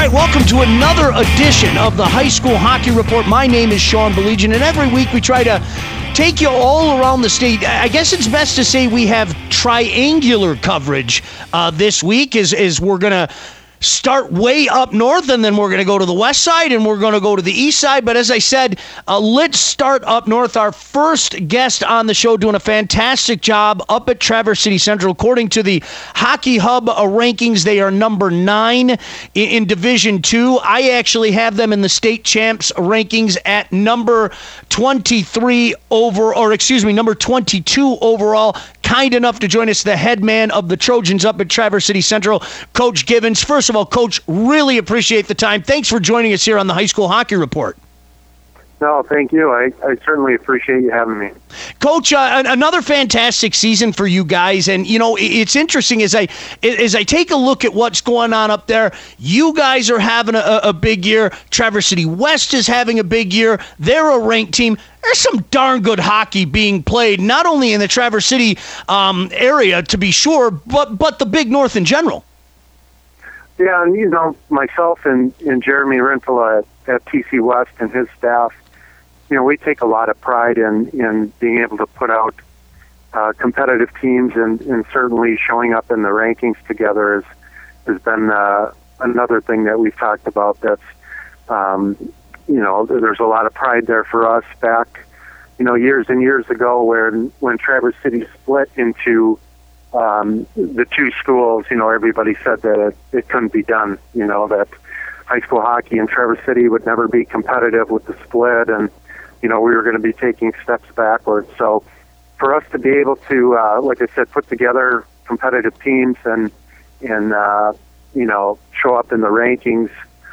right, welcome to another edition of the High School Hockey Report. My name is Sean Belegian, and every week we try to take you all around the state. I guess it's best to say we have triangular coverage this week, as we're going to start way up north, and then we're going to go to the west side, and we're going to go to the east side. But as I said, let's start up north. Our first guest on the show doing a fantastic job up at Traverse City Central. According to the Hockey Hub rankings, they are number 9 in Division II. I actually have them in the state champs rankings at number 22 overall. Kind enough to join us, the head man of the Trojans up at Traverse City Central, Coach Givens. First of all, Coach, really appreciate the time. Thanks for joining us here on the High School Hockey Report. No, thank you. I certainly appreciate you having me. Coach, another fantastic season for you guys. And, you know, it's interesting as I take a look at what's going on up there. You guys are having a big year. Traverse City West is having a big year. They're a ranked team. There's some darn good hockey being played, not only in the Traverse City area, to be sure, but the Big North in general. Yeah, and, you know, myself and Jeremy Rentala at TC West and his staff, you know, we take a lot of pride in being able to put out competitive teams, and certainly showing up in the rankings together has been another thing that we've talked about. That's, you know, there's a lot of pride there for us back, you know, years and years ago when Traverse City split into the two schools. You know, everybody said that it couldn't be done, you know, that high school hockey in Traverse City would never be competitive with the split, and you know, we were going to be taking steps backwards. So for us to be able to, like I said, put together competitive teams and you know, show up in the rankings,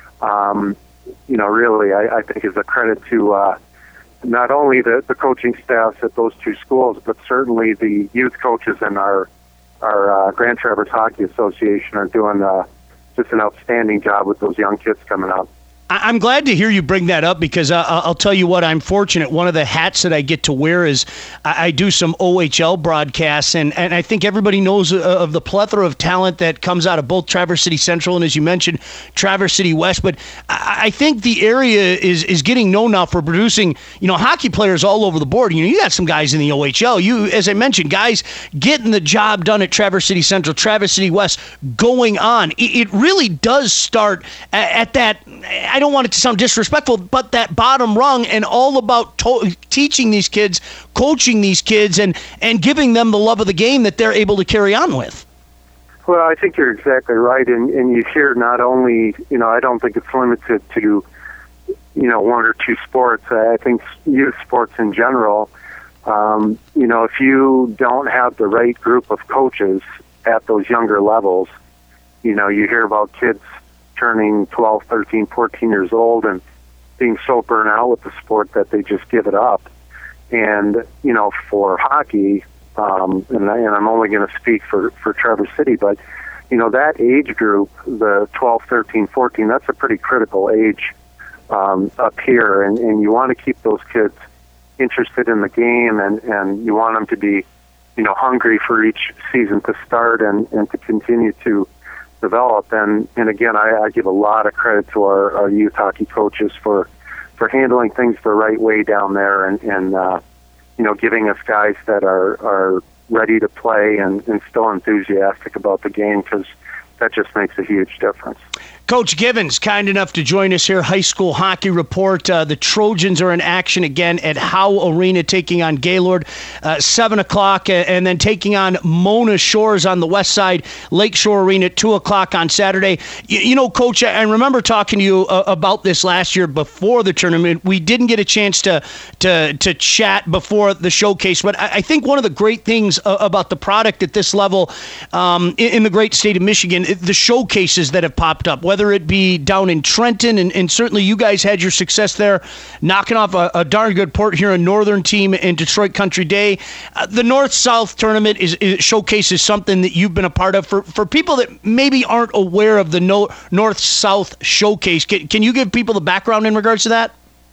you know, really, I think is a credit to not only the coaching staffs at those two schools, but certainly the youth coaches in our Grand Traverse Hockey Association are doing just an outstanding job with those young kids coming up. I'm glad to hear you bring that up, because I'll tell you what, I'm fortunate. One of the hats that I get to wear is I do some OHL broadcasts, and I think everybody knows of the plethora of talent that comes out of both Traverse City Central and, as you mentioned, Traverse City West. But I think the area is getting known now for producing, you know, hockey players all over the board. You know, you got some guys in the OHL. You, as I mentioned, guys getting the job done at Traverse City Central, Traverse City West, going on. It really does start at that, I don't want it to sound disrespectful, but that bottom rung, and all about teaching these kids, coaching these kids, and giving them the love of the game that they're able to carry on with. Well, I think you're exactly right, and you hear not only, you know, I don't think it's limited to, you know, one or two sports. I think youth sports in general, you know, if you don't have the right group of coaches at those younger levels, you know, you hear about kids turning 12, 13, 14 years old and being so burnt out with the sport that they just give it up. And, you know, for hockey, and I'm only going to speak for Traverse City, but, you know, that age group, the 12, 13, 14, that's a pretty critical age up here. And you want to keep those kids interested in the game, and you want them to be, you know, hungry for each season to start and to continue to develop. And again, I give a lot of credit to our youth hockey coaches for handling things the right way down there, and you know, giving us guys that are ready to play and still enthusiastic about the game, because that just makes a huge difference. Coach Givens, kind enough to join us here, High School Hockey Report. The Trojans are in action again at Howe Arena, taking on Gaylord, 7 o'clock, and then taking on Mona Shores on the west side, Lakeshore Arena, 2 o'clock on Saturday. You know, Coach, I remember talking to you about this last year before the tournament. We didn't get a chance to chat before the showcase, but I think one of the great things about the product at this level in the great state of Michigan, the showcases that have popped up, whether it be down in Trenton, and certainly you guys had your success there, knocking off a darn good Port Huron Northern team in Detroit Country Day. The North-South tournament showcases something that you've been a part of. For people that maybe aren't aware of the North-South showcase, can you give people the background in regards to that?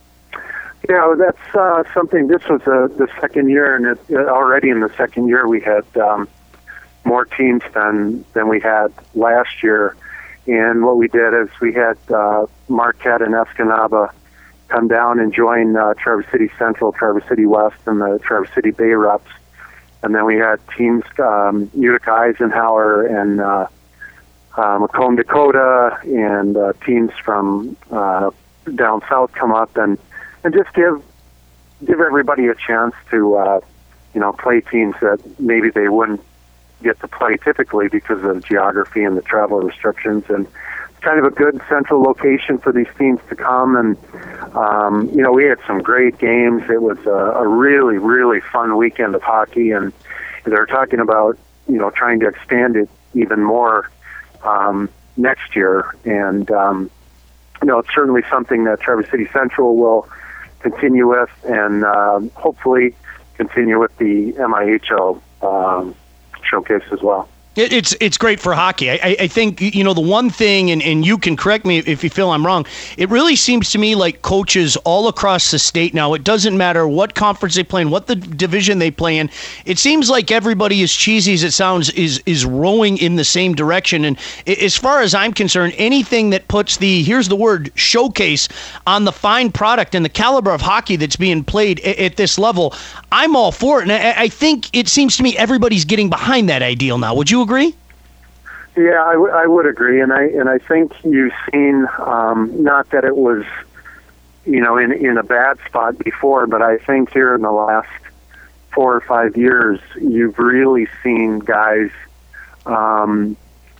Yeah, that's something. This was the second year, and already in the second year we had more teams than we had last year. And what we did is we had Marquette and Escanaba come down and join Traverse City Central, Traverse City West, and the Traverse City Bay reps. And then we had teams, Utica Eisenhower and Macomb, Dakota, and teams from down south come up and just give everybody a chance to play teams that maybe they wouldn't get to play typically because of geography and the travel restrictions. And it's kind of a good central location for these teams to come. And we had some great games. It was a really, really fun weekend of hockey, and they're talking about trying to expand it even more next year. And it's certainly something that Traverse City Central will continue with, and hopefully continue with the MIHL showcase as well. It's great for hockey. I think, the one thing, and you can correct me if you feel I'm wrong, it really seems to me like coaches all across the state now, it doesn't matter what conference they play in, what the division they play in, it seems like everybody, as cheesy as it sounds, is rowing in the same direction. And as far as I'm concerned, anything that puts here's the word, showcase on the fine product and the caliber of hockey that's being played at this level, I'm all for it. And I think it seems to me everybody's getting behind that ideal now. Would you agree? Yeah, I would agree, and I think you've seen not that it was in a bad spot before, but I think here in the last 4 or 5 years you've really seen guys trying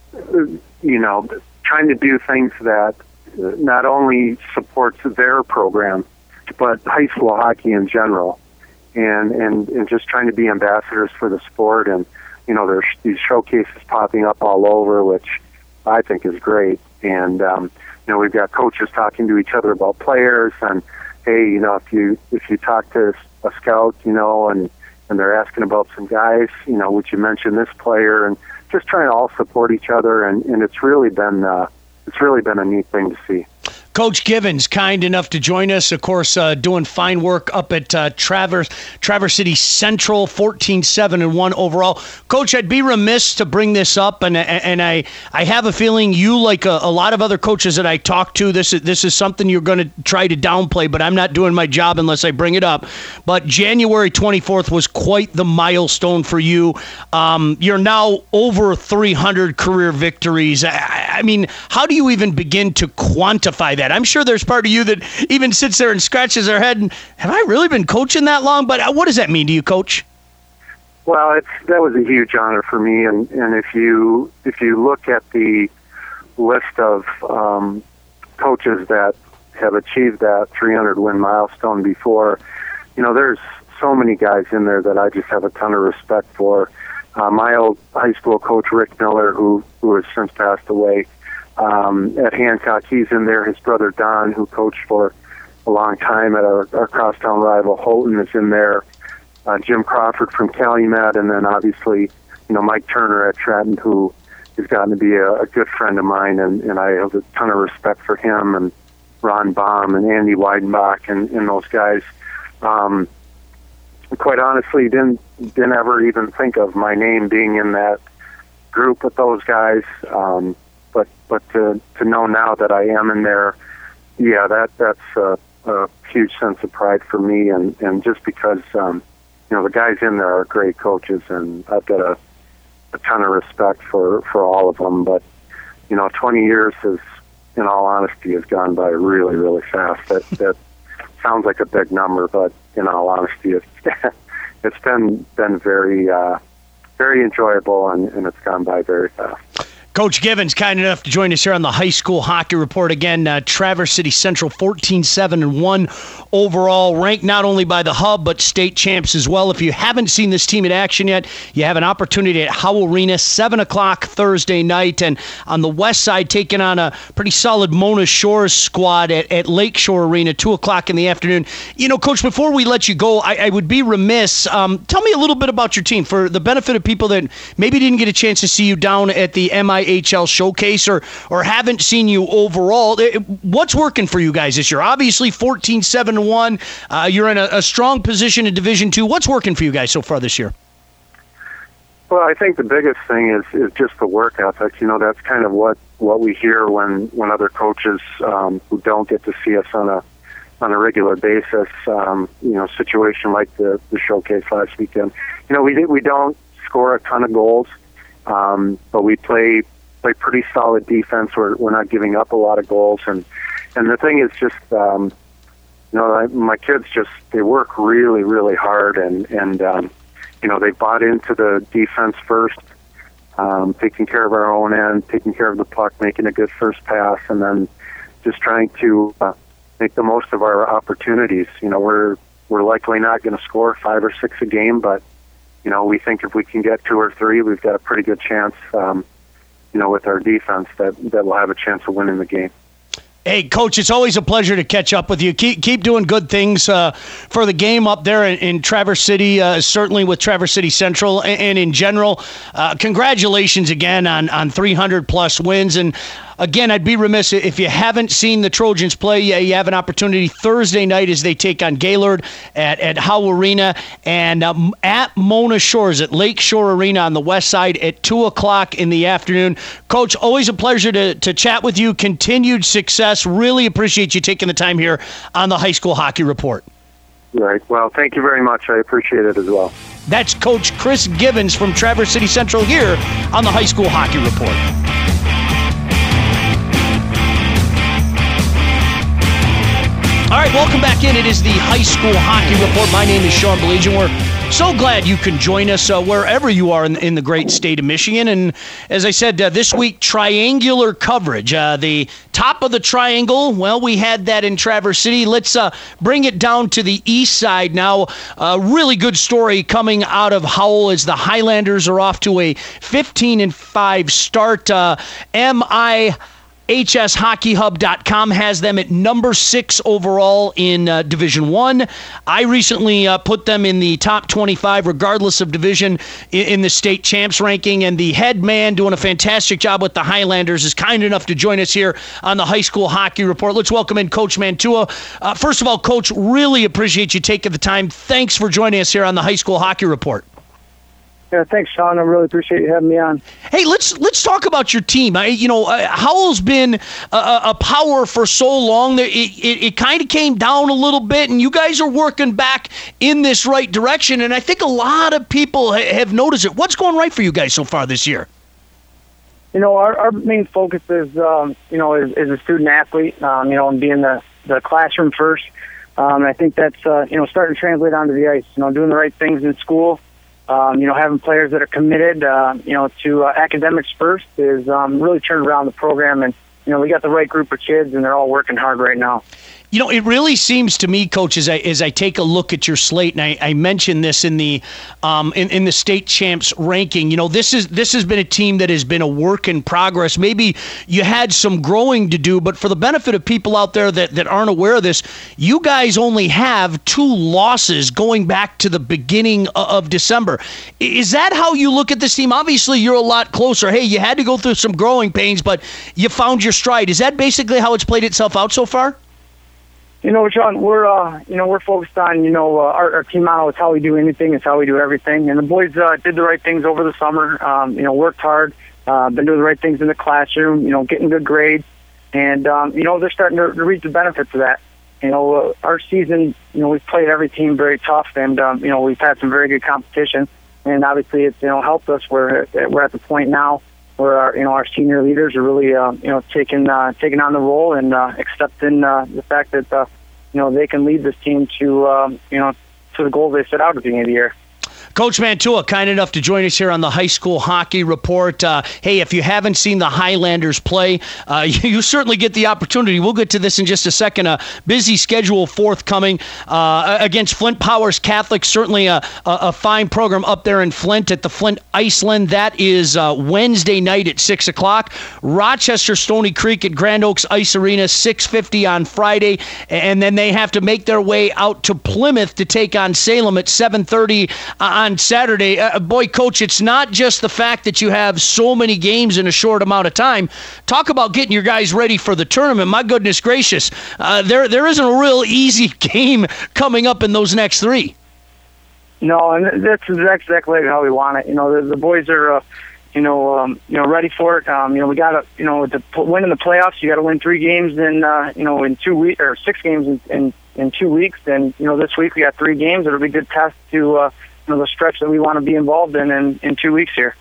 to do things that not only supports their program but high school hockey in general, and just trying to be ambassadors for the sport. And there's these showcases popping up all over, which I think is great. And we've got coaches talking to each other about players, and hey, if you talk to a scout, and they're asking about some guys, would you mention this player? And just trying to all support each other, and it's really been a neat thing to see. Coach Givens, kind enough to join us, of course, doing fine work up at Traverse City Central, 14-7-1 overall. Coach, I'd be remiss to bring this up, and I have a feeling you, like a lot of other coaches that I talk to, this is something you're going to try to downplay, but I'm not doing my job unless I bring it up. But January 24th was quite the milestone for you. You're now over 300 career victories. I mean, how do you even begin to quantify that? I'm sure there's part of you that even sits there and scratches their head and, have I really been coaching that long? But what does that mean to you, Coach? Well, that was a huge honor for me, and if you look at the list of coaches that have achieved that 300-win milestone before, there's so many guys in there that I just have a ton of respect for. My old high school coach, Rick Miller, who has since passed away, at Hancock, he's in there. His brother Don, who coached for a long time at our crosstown rival Houghton, is in there. Jim Crawford from Calumet, and then obviously, Mike Turner at Trenton, who has gotten to be a good friend of mine, and I have a ton of respect for him, and Ron Baum and Andy Weidenbach and those guys. Quite honestly, didn't ever even think of my name being in that group with those guys. But to know now that I am in there, yeah, that's a huge sense of pride for me, and just because the guys in there are great coaches, and I've got a ton of respect for all of them. But 20 years has, in all honesty, has gone by really, really fast. That sounds like a big number, but in all honesty, it's been very very enjoyable, and it's gone by very fast. Coach Givens, kind enough to join us here on the High School Hockey Report. Again, Traverse City Central, 14-7-1 overall, ranked not only by the Hub, but state champs as well. If you haven't seen this team in action yet, you have an opportunity at Howe Arena, 7 o'clock Thursday night. And on the west side, taking on a pretty solid Mona Shores squad at Lakeshore Arena, 2 o'clock in the afternoon. Coach, before we let you go, I would be remiss. Tell me a little bit about your team for the benefit of people that maybe didn't get a chance to see you down at the MIHL showcase or haven't seen you overall. What's working for you guys this year? Obviously 14-7-1. You're in a strong position in Division II. What's working for you guys so far this year? Well, I think the biggest thing is just the work ethic. That's kind of what we hear when other coaches who don't get to see us on a regular basis, situation like the showcase last weekend. We don't score a ton of goals, but we play pretty solid defense. We're not giving up a lot of goals, and the thing is just my kids they work really, really hard, and they bought into the defense first, taking care of our own end, taking care of the puck, making a good first pass, and then just trying to make the most of our opportunities. We're likely not going to score 5 or 6 a game, but we think if we can get 2 or 3, we've got a pretty good chance. With our defense, that we'll have a chance of winning the game. Hey, Coach, it's always a pleasure to catch up with you. Keep doing good things for the game up there in Traverse City, certainly with Traverse City Central and in general. Congratulations again on 300-plus wins. And again, I'd be remiss if you haven't seen the Trojans play. Yeah, you have an opportunity Thursday night as they take on Gaylord at Howe Arena, and at Mona Shores at Lake Shore Arena on the west side at 2 o'clock in the afternoon. Coach, always a pleasure to chat with you. Continued success. Really appreciate you taking the time here on the High School Hockey Report. Right. Well, thank you very much. I appreciate it as well. That's Coach Chris Givens from Traverse City Central here on the High School Hockey Report. All right, welcome back in. It is the High School Hockey Report. My name is Sean Belegian. We're so glad you can join us wherever you are in the great state of Michigan. And as I said, this week, triangular coverage. The top of the triangle, well, we had that in Traverse City. Let's bring it down to the east side now. A really good story coming out of Howell as the Highlanders are off to a 15-5 start. HSHockeyHub.com has them at number 6 overall in Division 1. I recently put them in the top 25, regardless of division, in the state champs ranking. And the head man doing a fantastic job with the Highlanders is kind enough to join us here on the High School Hockey Report. Let's welcome in Coach Mantua. First of all, Coach, really appreciate you taking the time. Thanks for joining us here on the High School Hockey Report. Yeah, thanks, Sean. I really appreciate you having me on. Hey, let's talk about your team. Howell's been a power for so long that it kind of came down a little bit, and you guys are working back in this right direction. And I think a lot of people have noticed it. What's going right for you guys so far this year? Our main focus is, is a student athlete. And being the classroom first. And I think that's starting to translate onto the ice. Doing the right things in school. Having players that are committed, to academics first is really turned around the program. And, we got the right group of kids, and they're all working hard right now. It really seems to me, Coach, as I take a look at your slate, and I mentioned this in the in the state champs ranking. This has been a team that has been a work in progress. Maybe you had some growing to do, but for the benefit of people out there that aren't aware of this, you guys only have 2 losses going back to the beginning of December. Is that how you look at this team? Obviously, you're a lot closer. Hey, you had to go through some growing pains, but you found your stride. Is that basically how it's played itself out so far? John, we're focused on, our team motto is how we do anything, is how we do everything. And the boys did the right things over the summer, worked hard, been doing the right things in the classroom, getting good grades. And, they're starting to reap the benefits of that. Our season, we've played every team very tough, and, we've had some very good competition. And obviously it's, helped us. We're at the point now where our senior leaders are really, taking on the role and accepting the fact that, they can lead this team to the goals they set out at the beginning of the year. Coach Mantua, kind enough to join us here on the High School Hockey Report. Hey, if you haven't seen the Highlanders play, you certainly get the opportunity. We'll get to this in just a second. A busy schedule forthcoming against Flint Powers Catholic. Certainly a fine program up there in Flint at the Flint Iceland. That is Wednesday night at 6 o'clock. Rochester Stony Creek at Grand Oaks Ice Arena, 6:50 on Friday. And then they have to make their way out to Plymouth to take on Salem at 7:30 on Saturday. Boy, Coach, it's not just the fact that you have so many games in a short amount of time. Talk about getting your guys ready for the tournament. My goodness gracious. There isn't a real easy game coming up in those next 3. No, and that's exactly how we want it. You know, the boys are, ready for it. We got to, to win in the playoffs, you got to win 3 games in 2 weeks, or 6 games in 2 weeks. And this week we got 3 games. It'll be a good test to the stretch that we want to be involved in 2 weeks here.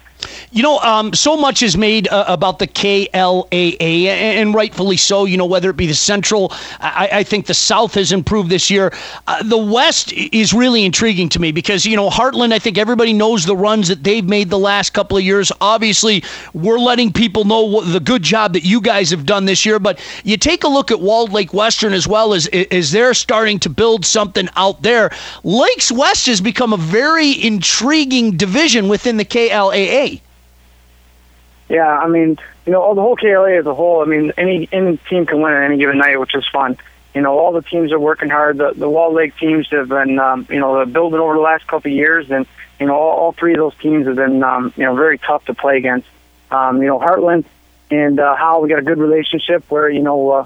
So much is made about the KLAA, and rightfully so, whether it be the Central. I think the South has improved this year. The West is really intriguing to me because, Heartland, I think everybody knows the runs that they've made the last couple of years. Obviously, we're letting people know the good job that you guys have done this year, but you take a look at Walled Lake Western as well as they're starting to build something out there. Lakes West has become a very intriguing division within the KLAA. Yeah, I mean, the whole KLA as a whole, I mean, any team can win on any given night, which is fun. All the teams are working hard. The Walled Lake teams have been, building over the last couple of years, and, all 3 of those teams have been, very tough to play against. Heartland and Howell, we got a good relationship where, you'll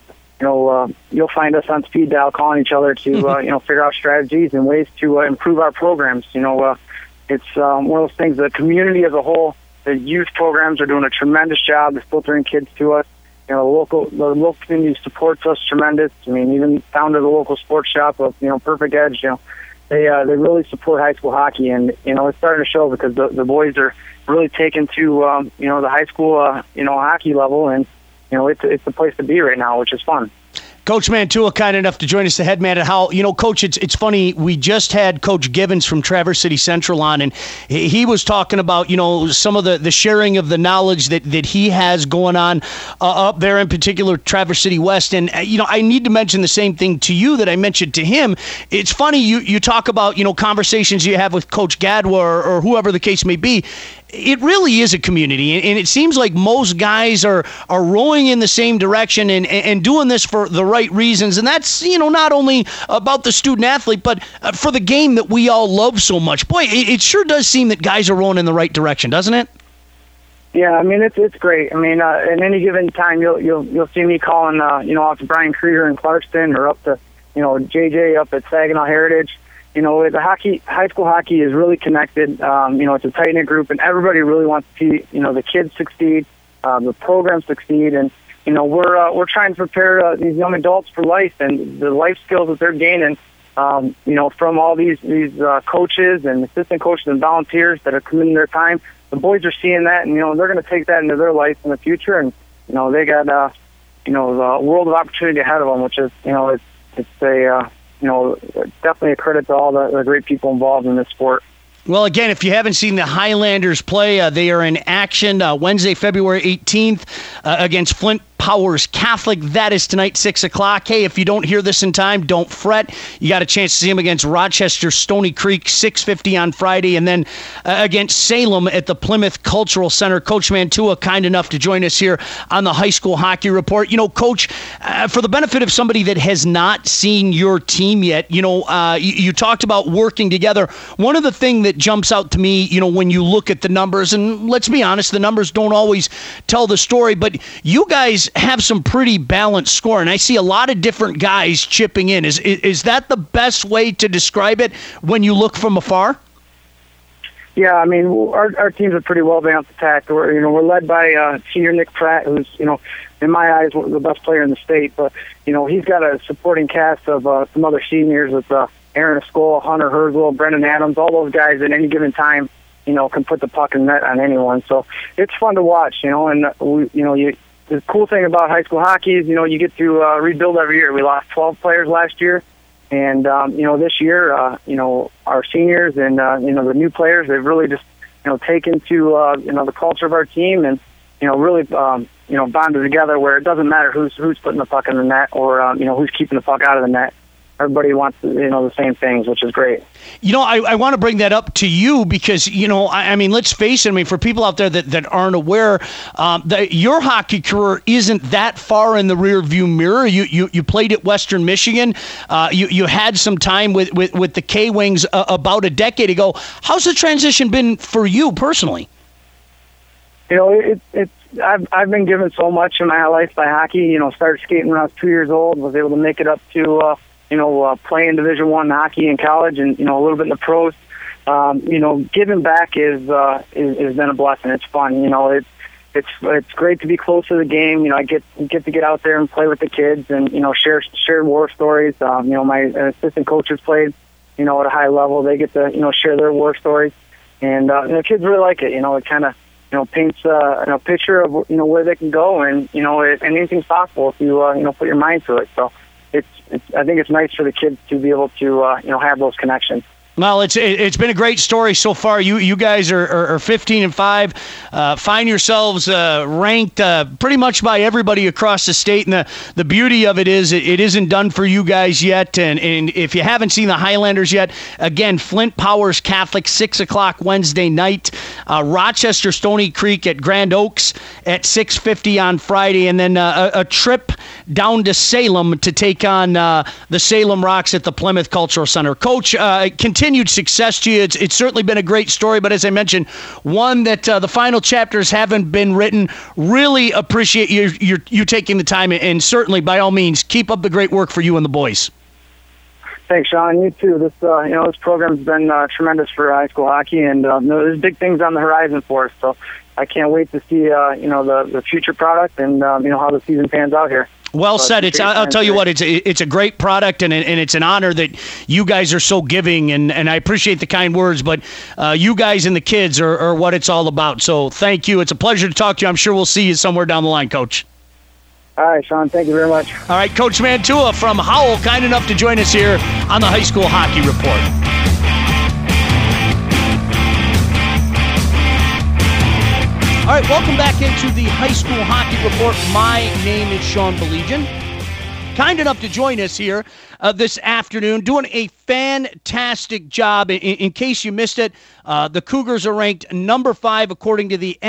find us on speed dial calling each other to, figure out strategies and ways to improve our programs. It's one of those things, the community as a whole, the youth programs are doing a tremendous job of filtering kids to us. The local community supports us tremendous. I mean, even down to the local sports shop of Perfect Edge. They really support high school hockey, and it's starting to show because the boys are really taken to the high school hockey level, and it's the place to be right now, which is fun. Coach Mantua, kind enough to join us, the head man at Howell. Coach, it's funny. We just had Coach Givens from Traverse City Central on, and he was talking about, some of the sharing of the knowledge that he has going on up there, in particular, Traverse City West. And, I need to mention the same thing to you that I mentioned to him. It's funny, you talk about, conversations you have with Coach Gadwa or whoever the case may be. It really is a community, and it seems like most guys are rowing in the same direction and doing this for the right reasons. And that's, not only about the student athlete, but for the game that we all love so much. Boy, it sure does seem that guys are rowing in the right direction, doesn't it? Yeah, I mean, it's great. I mean, at any given time, you'll see me calling, out to Brian Krieger in Clarkston, or up to, JJ up at Saginaw Heritage. The high school hockey is really connected. It's a tight-knit group, and everybody really wants to see, the kids succeed, the program succeed, and, we're trying to prepare these young adults for life and the life skills that they're gaining, from all these coaches and assistant coaches and volunteers that are committing their time. The boys are seeing that, and, they're going to take that into their life in the future, and, they got, the world of opportunity ahead of them, which is, definitely a credit to all the great people involved in this sport. Well, again, if you haven't seen the Highlanders play, they are in action Wednesday, February 18th against Flint Powers Catholic. That is tonight, 6 o'clock. Hey, if you don't hear this in time, don't fret. You got a chance to see them against Rochester Stony Creek, 6:50 on Friday, and then against Salem at the Plymouth Cultural Center. Coach Mantua, kind enough to join us here on the High School Hockey Report. Coach, for the benefit of somebody that has not seen your team yet, you talked about working together. One of the things that jumps out to me, when you look at the numbers, and let's be honest, the numbers don't always tell the story, but you guys have some pretty balanced score, and I see a lot of different guys chipping in. Is that the best way to describe it when you look from afar? Yeah, I mean, our team's a pretty well-balanced attack. We're led by senior Nick Pratt, who's, in my eyes, the best player in the state. But, he's got a supporting cast of some other seniors with Aaron Escola, Hunter Herzl, Brendan Adams, all those guys at any given time, can put the puck in net on anyone. So it's fun to watch, and the cool thing about high school hockey is, you get to rebuild every year. We lost 12 players last year, and this year, our seniors and the new players, they've really just taken to the culture of our team, and really bonded together where it doesn't matter who's putting the puck in the net or who's keeping the puck out of the net. Everybody wants the same things, which is great. I want to bring that up to you because, I mean, let's face it. I mean, for people out there that aren't aware, your hockey career isn't that far in the rearview mirror. You played at Western Michigan. You had some time with the K-Wings about a decade ago. How's the transition been for you personally? I've been given so much in my life by hockey. Started skating when I was 2 years old. Was able to make it up to playing Division I hockey in college and, a little bit in the pros. Giving back is been a blessing. It's fun. It's great to be close to the game. I get to get out there and play with the kids and share war stories. My assistant coaches played at a high level. They get to share their war stories, and kids really like it. It kind of paints a picture of where they can go, and anything's possible if you put your mind to it. So I think it's nice for the kids to be able to have those connections. Well, it's been a great story so far. You guys are 15-5. Find yourselves ranked pretty much by everybody across the state, and the beauty of it is it isn't done for you guys yet. And if you haven't seen the Highlanders yet, again, Flint Powers Catholic 6:00 Wednesday night, Rochester Stony Creek at Grand Oaks at 6:50 on Friday, and then a trip down to Salem to take on the Salem Rocks at the Plymouth Cultural Center. Coach, continued success to you. It's certainly been a great story, but as I mentioned, one that the final chapters haven't been written. Really appreciate you taking the time, and certainly, by all means, keep up the great work for you and the boys. Thanks, Sean. You too. This program's been tremendous for high school hockey, and there's big things on the horizon for us. So I can't wait to see the future product and how the season pans out here. Well said. I'll tell you what, it's a great product, and it's an honor that you guys are so giving, and I appreciate the kind words, but you guys and the kids are what it's all about. So thank you. It's a pleasure to talk to you. I'm sure we'll see you somewhere down the line, Coach. All right, Sean. Thank you very much. All right, Coach Mantua from Howell, kind enough to join us here on the High School Hockey Report. All right, welcome back into the High School Hockey Report. My name is Sean Belegian. Kind enough to join us here this afternoon, doing a fantastic job. In case you missed it, the Cougars are ranked number 5 according to the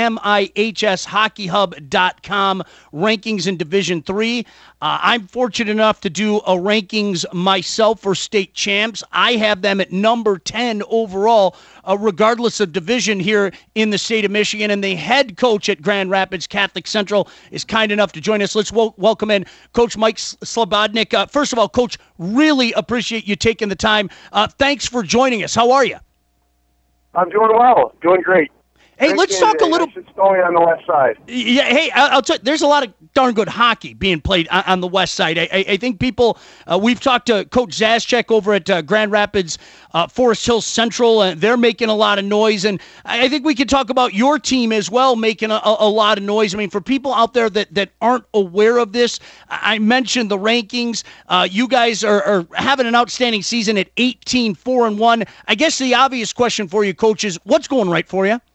MIHSHockeyHub.com rankings in Division III. I'm fortunate enough to do a rankings myself for state champs. I have them at number 10 overall, regardless of division here in the state of Michigan. And the head coach at Grand Rapids Catholic Central is kind enough to join us. Let's welcome in Coach Mike Slobodnik. First of all, Coach, really appreciate you taking the time. Thanks for joining us. How are you? I'm doing well. Doing great. Hey, let's talk a little. It's going on the west side. Yeah. Hey, I'll tell you, there's a lot of darn good hockey being played on the west side. I think people. We've talked to Coach Zaschek over at Grand Rapids Forest Hill Central, and they're making a lot of noise. And I think we could talk about your team as well, making a lot of noise. I mean, for people out there that aren't aware of this, I mentioned the rankings. You guys are having an outstanding season at 18-4-1. I guess the obvious question for you, Coach, is what's going right for you?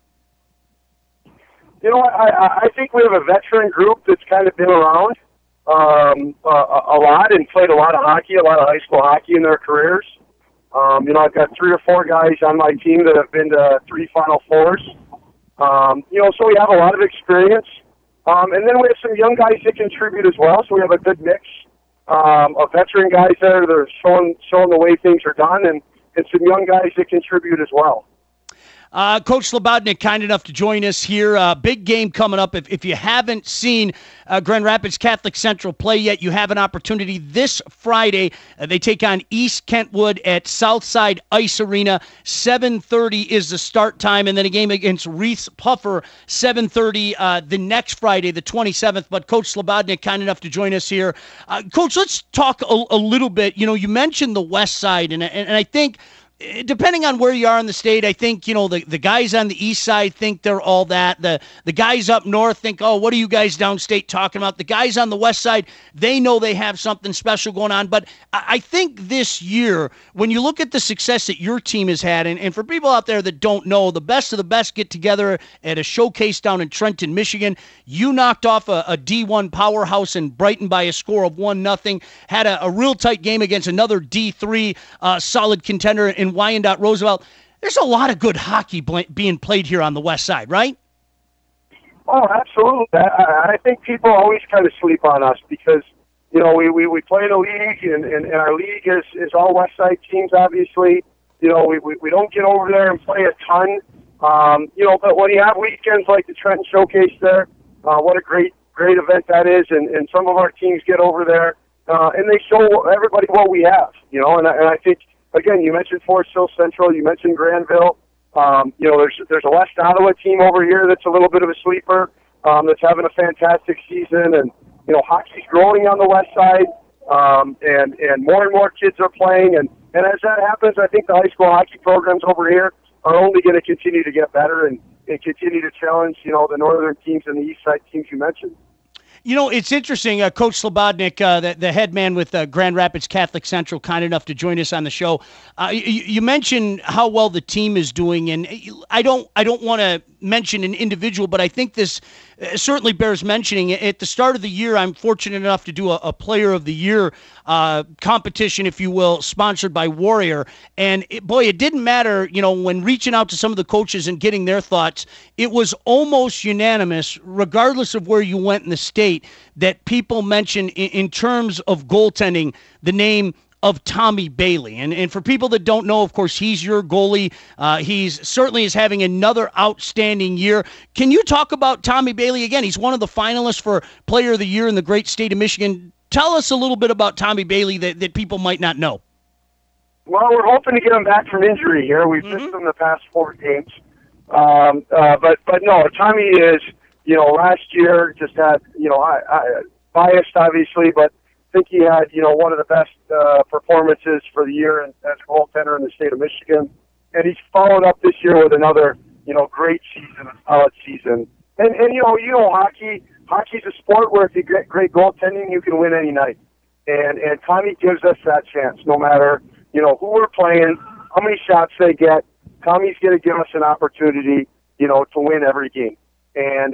You know what? I think we have a veteran group that's kind of been around a lot and played a lot of hockey, a lot of high school hockey in their careers. I've got 3 or 4 guys on my team that have been to 3 Final Fours. So we have a lot of experience. And then we have some young guys that contribute as well, so we have a good mix of veteran guys there that are showing the way things are done, and some young guys that contribute as well. Coach Slobodnik, kind enough to join us here. Big game coming up. If you haven't seen Grand Rapids Catholic Central play yet, you have an opportunity this Friday. They take on East Kentwood at Southside Ice Arena. 7:30 is the start time, and then a game against Reese Puffer, 7:30 the next Friday, the 27th. But Coach Slobodnik, kind enough to join us here. Coach, let's talk a little bit. You mentioned the West Side, and I think, depending on where you are in the state, I think, the guys on the east side think they're all that. The guys up north think, oh, what are you guys downstate talking about? The guys on the west side, they know they have something special going on. But I think this year, when you look at the success that your team has had, and for people out there that don't know, the best of the best get together at a showcase down in Trenton, Michigan. You knocked off a D1 powerhouse in Brighton by a score of 1-0. Had a real tight game against another D3 solid contender in Wyandotte Roosevelt. There's a lot of good hockey being played here on the west side, right? Oh, absolutely. I think people always kind of sleep on us because, we play in a league, and our league is all west side teams, obviously. We don't get over there and play a ton. But when you have weekends like the Trenton Showcase there, what a great event that is, and some of our teams get over there, and they show everybody what we have, and I think again, you mentioned Forest Hill Central, you mentioned Granville. There's a West Ottawa team over here that's a little bit of a sleeper, that's having a fantastic season, and hockey's growing on the west side, and more kids are playing, and as that happens, I think the high school hockey programs over here are only going to continue to get better and continue to challenge the northern teams and the east side teams you mentioned. It's interesting. Coach Slobodnik, the head man with Grand Rapids Catholic Central, kind enough to join us on the show. You mentioned how well the team is doing, and I don't want to mention an individual, but I think this certainly bears mentioning. At the start of the year, I'm fortunate enough to do a Player of the Year competition, if you will, sponsored by Warrior. And it didn't matter, when reaching out to some of the coaches and getting their thoughts, it was almost unanimous, regardless of where you went in the state, that people mentioned in terms of goaltending the name of Tommy Bailey. And for people that don't know, of course, he's your goalie. He's certainly is having another outstanding year. Can you talk about Tommy Bailey again? He's one of the finalists for Player of the Year in the great state of Michigan. Tell us a little bit about Tommy Bailey that people might not know. Well, we're hoping to get him back from injury here. We've missed him the past 4 games. But no, Tommy is, last year just had, I biased obviously, but I think he had, one of the best performances for the year as a goaltender in the state of Michigan. And he's followed up this year with another, great season, a solid season. And hockey's a sport where if you get great goaltending, you can win any night. And Tommy gives us that chance, no matter, who we're playing, how many shots they get. Tommy's going to give us an opportunity, to win every game. And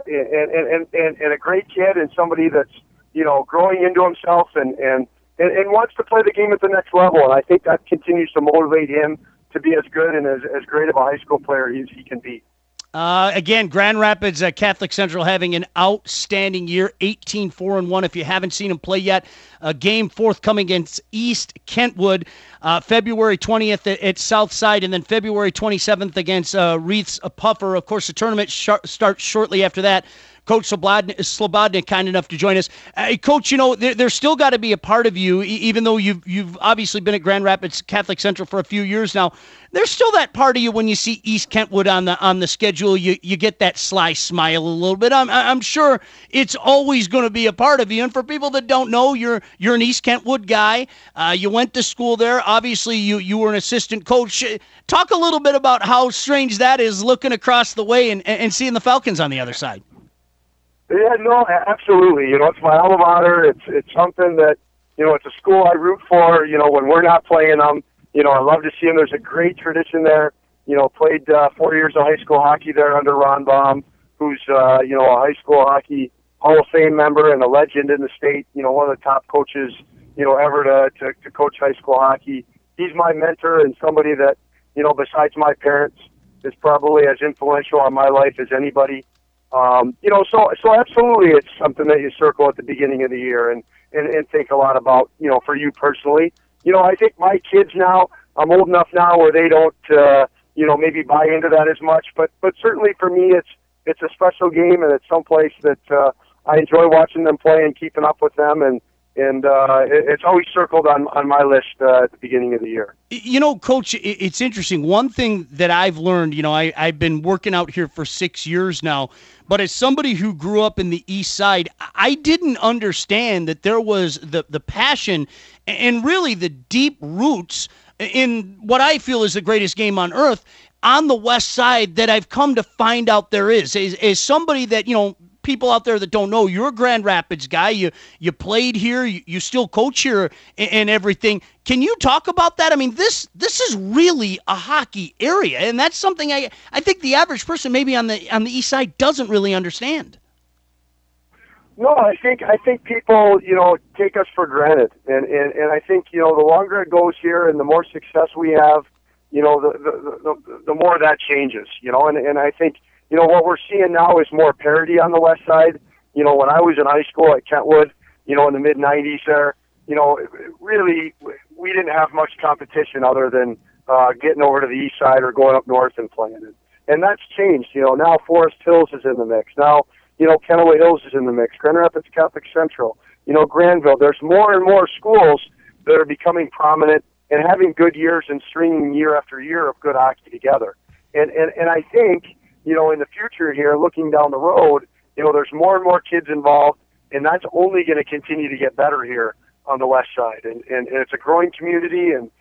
a great kid and somebody that's, growing into himself and wants to play the game at the next level. And I think that continues to motivate him to be as good and as great of a high school player as he can be. Again, Grand Rapids Catholic Central having an outstanding year, 18-4-1. If you haven't seen them play yet, a game forthcoming against East Kentwood, February 20th at Southside, and then February 27th against Reiths Puffer. Of course, the tournament starts shortly after that. Coach Slobodnik, kind enough to join us. Coach, there's still got to be a part of you, even though you've obviously been at Grand Rapids Catholic Central for a few years now. There's still that part of you when you see East Kentwood on the schedule. You get that sly smile a little bit. I'm sure it's always going to be a part of you. And for people that don't know, you're an East Kentwood guy. You went to school there. Obviously, you were an assistant coach. Talk a little bit about how strange that is, looking across the way and seeing the Falcons on the other side. Yeah, no, absolutely. It's my alma mater. It's something that, it's a school I root for, when we're not playing them. I love to see them. There's a great tradition there. Played 4 years of high school hockey there under Ron Baum, who's, a high school hockey Hall of Fame member and a legend in the state, one of the top coaches, ever to coach high school hockey. He's my mentor and somebody that, besides my parents, is probably as influential on my life as anybody. So absolutely, it's something that you circle at the beginning of the year and think a lot about, for you personally. I think my kids now, I'm old enough now where they don't, maybe buy into that as much, but certainly for me, it's a special game and it's someplace that, I enjoy watching them play and keeping up with them, and it's always circled on my list at the beginning of the year. Coach, it's interesting. One thing that I've learned, I've been working out here for 6 years now, but as somebody who grew up in the East Side, I didn't understand that there was the passion and really the deep roots in what I feel is the greatest game on earth on the West Side that I've come to find out there is. As somebody that, people out there that don't know, you're a Grand Rapids guy. You played here. You still coach here and everything. Can you talk about that? I mean, this is really a hockey area, and that's something I think the average person maybe on the East Side doesn't really understand. No, I think people take us for granted, and I think the longer it goes here and the more success we have, the more that changes. And I think. What we're seeing now is more parity on the West Side. When I was in high school at Kentwood, in the mid-'90s there, really we didn't have much competition other than getting over to the East Side or going up north and playing it. And that's changed. Now Forest Hills is in the mix. Now, Kennewick Hills is in the mix. Grand Rapids Catholic Central, Granville. There's more and more schools that are becoming prominent and having good years and stringing year after year of good hockey together. And I think, in the future here, looking down the road, there's more and more kids involved, and that's only going to continue to get better here on the west side. And it's a growing community, and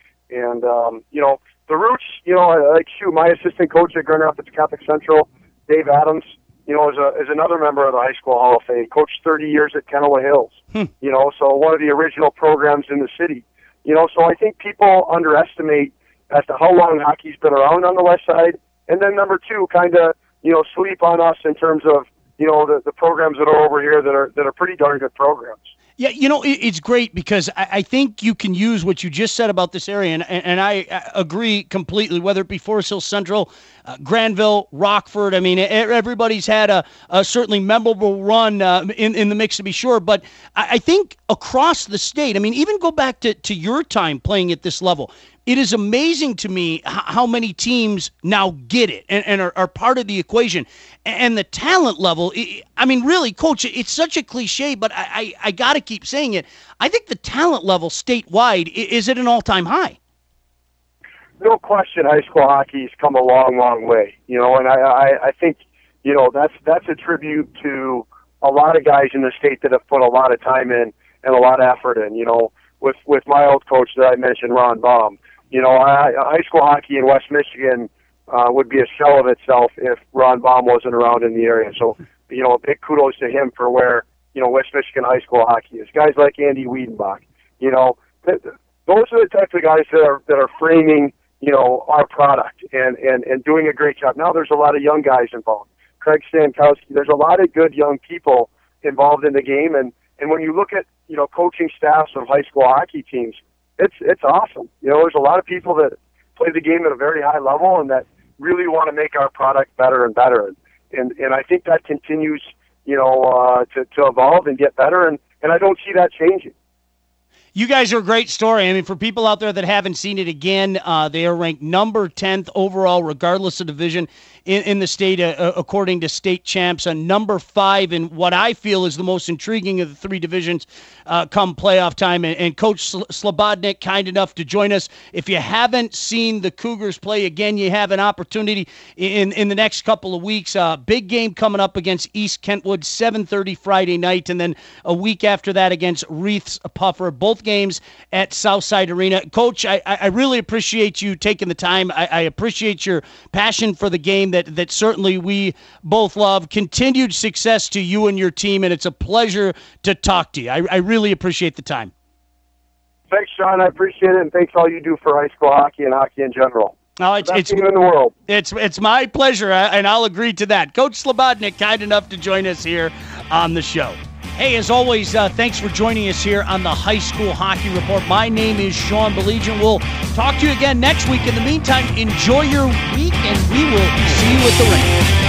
the roots, my assistant coach at Grand Rapids Catholic Central, Dave Adams, is another member of the High School Hall of Fame, coached 30 years at Kenowa Hills, so one of the original programs in the city. So I think people underestimate as to how long hockey's been around on the west side. And then number two, kind of, sleep on us in terms of, the programs that are over here that are pretty darn good programs. Yeah, it's great because I think you can use what you just said about this area, and I agree completely, whether it be Forest Hill Central, Granville, Rockford. I mean, everybody's had a certainly memorable run in the mix, to be sure, but I think across the state, I mean, even go back to your time playing at this level, it is amazing to me how many teams now get it and are part of the equation. And the talent level, I mean, really, Coach, it's such a cliche, but I got to keep saying it. I think the talent level statewide is at an all-time high. No question, high school hockey's come a long, long way. And I think, that's a tribute to a lot of guys in the state that have put a lot of time in and a lot of effort in, with my old coach that I mentioned, Ron Baum. High school hockey in West Michigan would be a shell of itself if Ron Baum wasn't around in the area. So, big kudos to him for where, West Michigan high school hockey is. Guys like Andy Wiedenbach, those are the types of guys that are framing, our product and doing a great job. Now there's a lot of young guys involved. Craig Stankowski, there's a lot of good young people involved in the game. And when you look at, coaching staffs of high school hockey teams, it's awesome. There's a lot of people that play the game at a very high level and that really want to make our product better and better. And I think that continues, to evolve and get better. And I don't see that changing. You guys are a great story. I mean, for people out there that haven't seen it again, they are ranked number 10th overall, regardless of division, in the state, according to state champs, number 5 in what I feel is the most intriguing of the 3 divisions come playoff time. And Coach Slobodnik, kind enough to join us. If you haven't seen the Cougars play again, you have an opportunity in the next couple of weeks. Big game coming up against East Kentwood, 7:30 Friday night, and then a week after that against Wreaths Puffer. Both games at Southside Arena. Coach, I really appreciate you taking the time. I appreciate your passion for the game that certainly we both love. Continued success to you and your team, and it's a pleasure to talk to you. I really appreciate the time. Thanks, Sean. I appreciate it, and thanks all you do for high school hockey and hockey in general. Oh, it's in the world. It's my pleasure, and I'll agree to that. Coach Slobodnik, kind enough to join us here on the show. Hey, as always, thanks for joining us here on the High School Hockey Report. My name is Sean Belegian. We'll talk to you again next week. In the meantime, enjoy your week, and we will see you at the rink.